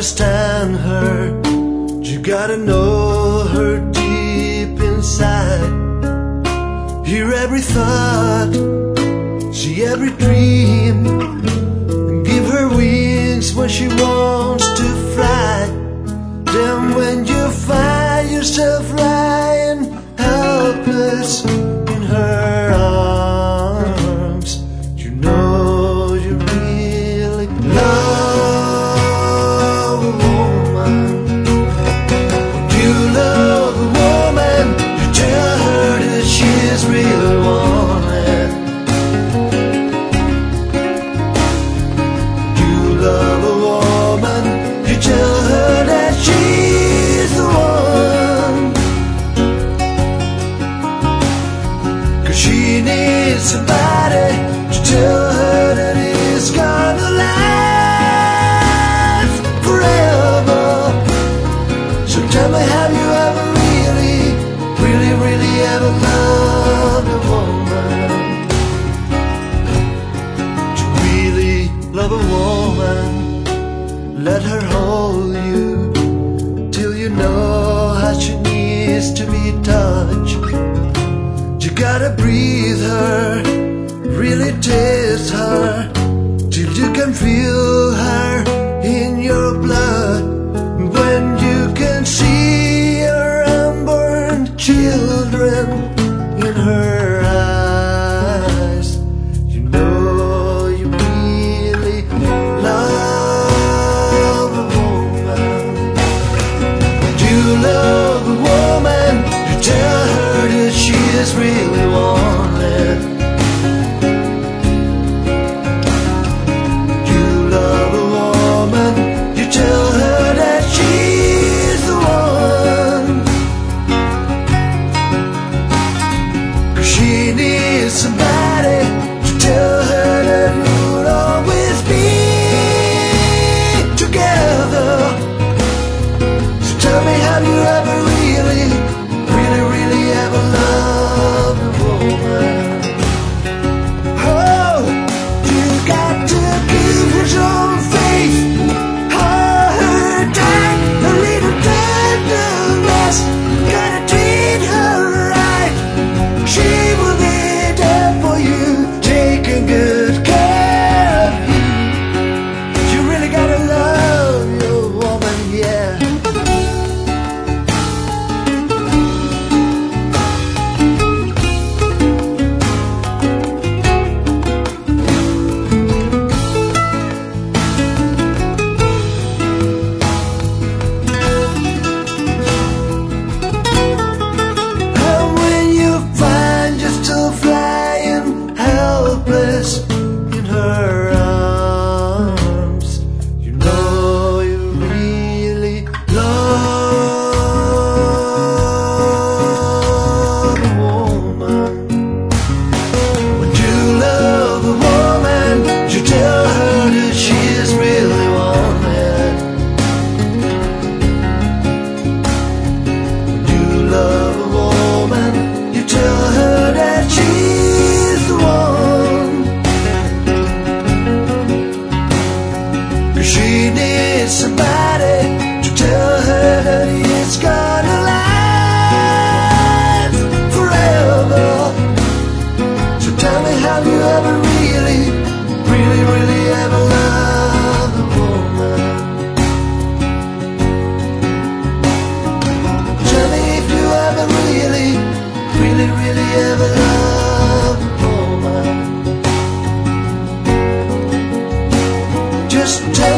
understand her. You gotta know her deep inside. Hear every thought, see every dream, and give her wings when she wants to fly. Then when you find yourself lying helpless in her arms, you know you really love a woman. When you love a woman, you tell her that she's really wanted. You love a woman, you tell her that she's the one. 'Cause she needs somebody to tell her that it's gonna last forever. So tell me, have you ever really ever loved a woman? To really love a woman, let her hold you till you know how she needs to be touched. You gotta breathe her, really taste her, till you can feel her in your blood. When you can see her unborn children in her eyes, you know you really love a woman. When you love a woman, you tell her that she is really wanted. You love a woman, you tell her that she's the one. 'Cause she needs somebody to tell her that you'll always be together. So tell me, have you ever really ever loved a woman? Oh, you got to give her some faith, hold her tight, a little tenderness. Gotta treat her right. She will be there for you, taking good care of you. You really gotta love your woman, yeah. And when you find yourself lying helpless in her arms, you know you really love a woman. When you love a woman, you tell her that she is really wanted. When you love a woman, you tell her that she's the one. 'Cause she needs somebody to tell her that it's gonna last forever. So tell me, have you ever really ever loved a woman? Tell me if you ever really ever loved a woman. Just tell